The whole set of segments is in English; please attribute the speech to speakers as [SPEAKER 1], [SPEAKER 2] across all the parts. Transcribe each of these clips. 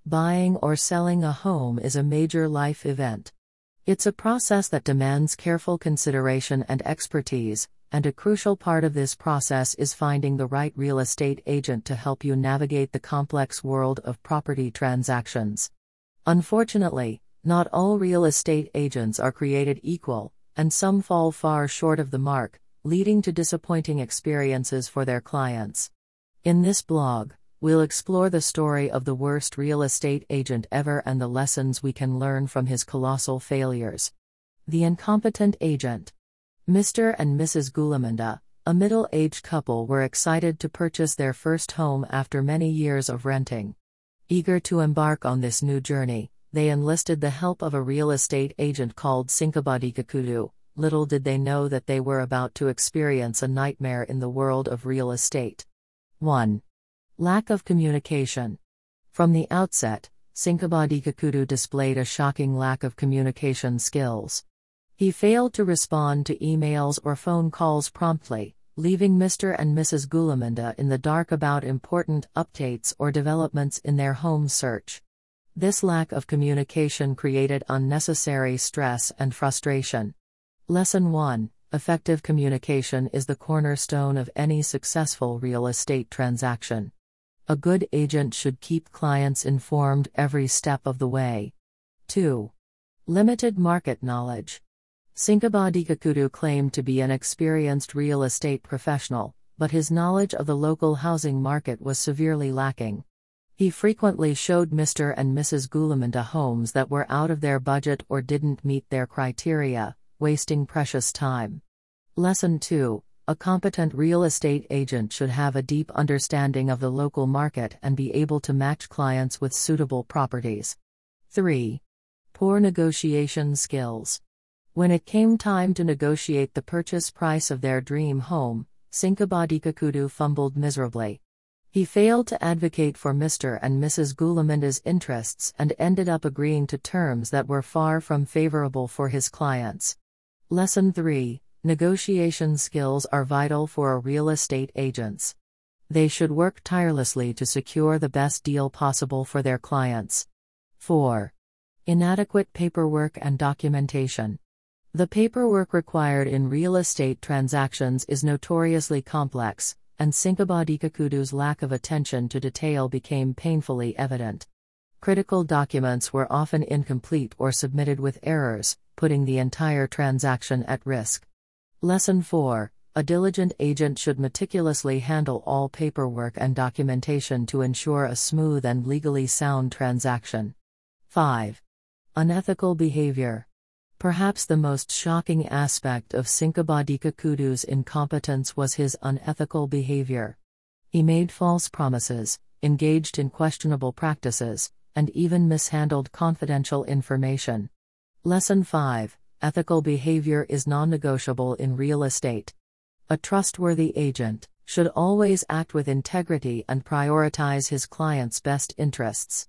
[SPEAKER 1] Buying or selling a home is a major life event. It's a process that demands careful consideration and expertise, and a crucial part of this process is finding the right real estate agent to help you navigate the complex world of property transactions. Unfortunately, not all real estate agents are created equal, and some fall far short of the mark, leading to disappointing experiences for their clients. In this blog, we'll explore the story of the worst real estate agent ever and the lessons we can learn from his colossal failures. The incompetent agent. Mr. and Mrs. Gulaminda, a middle-aged couple, were excited to purchase their first home after many years of renting. Eager to embark on this new journey, they enlisted the help of a real estate agent called Sinkabadikakudu. Little did they know that they were about to experience a nightmare in the world of real estate. 1. Lack of communication. From the outset, Sinkabadikakudu displayed a shocking lack of communication skills. He failed to respond to emails or phone calls promptly, leaving Mr. and Mrs. Gulaminda in the dark about important updates or developments in their home search. This lack of communication created unnecessary stress and frustration. Lesson 1: Effective communication is the cornerstone of any successful real estate transaction. A good agent should keep clients informed every step of the way. 2. Limited market knowledge. Sinkabadikakudu claimed to be an experienced real estate professional, but his knowledge of the local housing market was severely lacking. He frequently showed Mr. and Mrs. Gulaminda homes that were out of their budget or didn't meet their criteria, wasting precious time. Lesson 2: A competent real estate agent should have a deep understanding of the local market and be able to match clients with suitable properties. 3. Poor negotiation skills. When it came time to negotiate the purchase price of their dream home, Sinkabadikakudu fumbled miserably. He failed to advocate for Mr. and Mrs. Gulaminda's interests and ended up agreeing to terms that were far from favorable for his clients. Lesson 3: Negotiation skills are vital for a real estate agents. They should work tirelessly to secure the best deal possible for their clients. 4. Inadequate paperwork and documentation. The paperwork required in real estate transactions is notoriously complex, and Sinkabadikakudu's lack of attention to detail became painfully evident. Critical documents were often incomplete or submitted with errors, putting the entire transaction at risk. Lesson 4: A diligent agent should meticulously handle all paperwork and documentation to ensure a smooth and legally sound transaction. 5. Unethical behavior. Perhaps the most shocking aspect of Sinkabadikakudu's incompetence was his unethical behavior. He made false promises, engaged in questionable practices, and even mishandled confidential information. Lesson 5: Ethical behavior is non-negotiable in real estate. A trustworthy agent should always act with integrity and prioritize his client's best interests.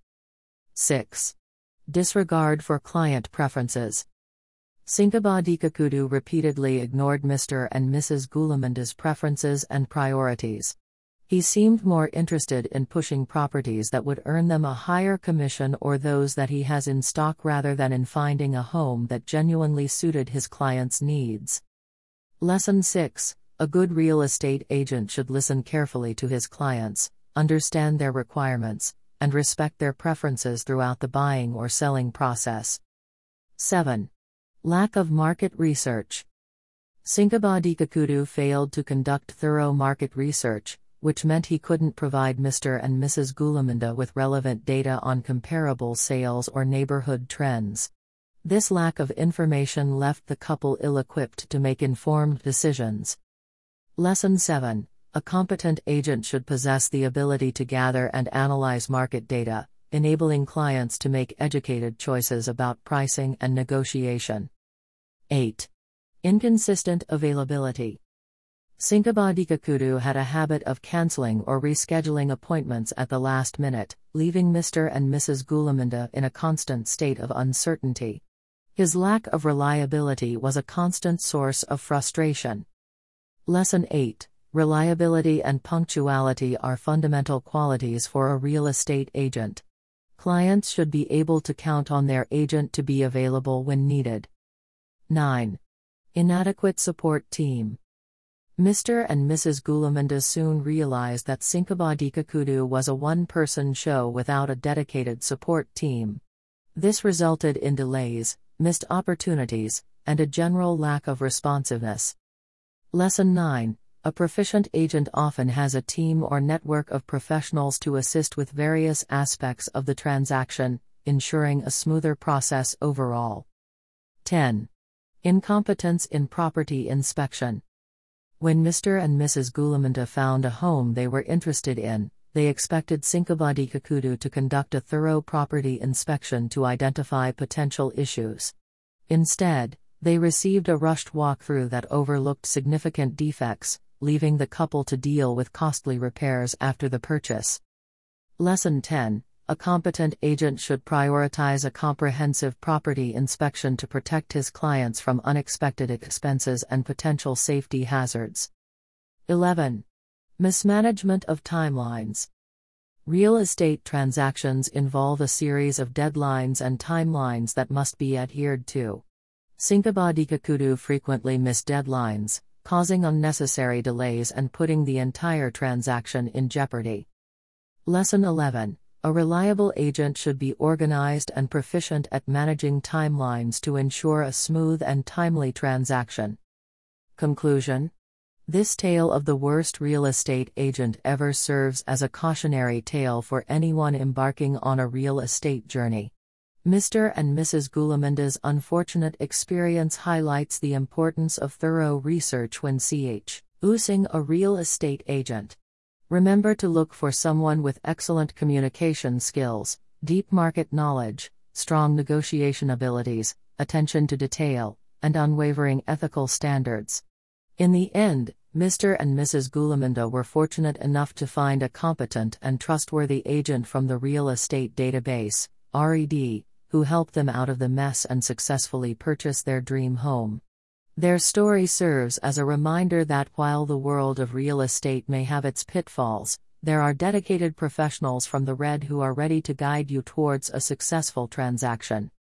[SPEAKER 1] 6. Disregard for client preferences. Sinkabadikakudu repeatedly ignored Mr. and Mrs. Gulaminda's preferences and priorities. He seemed more interested in pushing properties that would earn them a higher commission or those that he has in stock rather than in finding a home that genuinely suited his client's needs. Lesson 6: A good real estate agent should listen carefully to his clients, understand their requirements, and respect their preferences throughout the buying or selling process. 7. Lack of market research. Sinkabadikakudu failed to conduct thorough market research, which meant he couldn't provide Mr. and Mrs. Gulaminda with relevant data on comparable sales or neighborhood trends. This lack of information left the couple ill-equipped to make informed decisions. Lesson 7: A competent agent should possess the ability to gather and analyze market data, enabling clients to make educated choices about pricing and negotiation. 8. Inconsistent availability. Sinkabadikakudu had a habit of canceling or rescheduling appointments at the last minute, leaving Mr. and Mrs. Gulaminda in a constant state of uncertainty. His lack of reliability was a constant source of frustration. Lesson 8: Reliability and punctuality are fundamental qualities for a real estate agent. Clients should be able to count on their agent to be available when needed. 9. Inadequate support team. Mr. and Mrs. Gulaminda soon realized that Sinkabadika was a one-person show without a dedicated support team. This resulted in delays, missed opportunities, and a general lack of responsiveness. Lesson 9. A proficient agent often has a team or network of professionals to assist with various aspects of the transaction, ensuring a smoother process overall. 10. Incompetence in property inspection. When Mr. and Mrs. Gulaminda found a home they were interested in, they expected Sinkabadika to conduct a thorough property inspection to identify potential issues. Instead, they received a rushed walkthrough that overlooked significant defects, leaving the couple to deal with costly repairs after the purchase. Lesson 10. A competent agent should prioritize a comprehensive property inspection to protect his clients from unexpected expenses and potential safety hazards. 11. Mismanagement of timelines. Real estate transactions involve a series of deadlines and timelines that must be adhered to. Sinkabadika frequently missed deadlines, causing unnecessary delays and putting the entire transaction in jeopardy. Lesson 11. A reliable agent should be organized and proficient at managing timelines to ensure a smooth and timely transaction. Conclusion. This tale of the worst real estate agent ever serves as a cautionary tale for anyone embarking on a real estate journey. Mr. and Mrs. Gulaminda's unfortunate experience highlights the importance of thorough research when choosing a real estate agent. Remember to look for someone with excellent communication skills, deep market knowledge, strong negotiation abilities, attention to detail, and unwavering ethical standards. In the end, Mr. and Mrs. Gulaminda were fortunate enough to find a competent and trustworthy agent from the Real Estate Database, RED, who helped them out of the mess and successfully purchase their dream home. Their story serves as a reminder that while the world of real estate may have its pitfalls, there are dedicated professionals from the RED who are ready to guide you towards a successful transaction.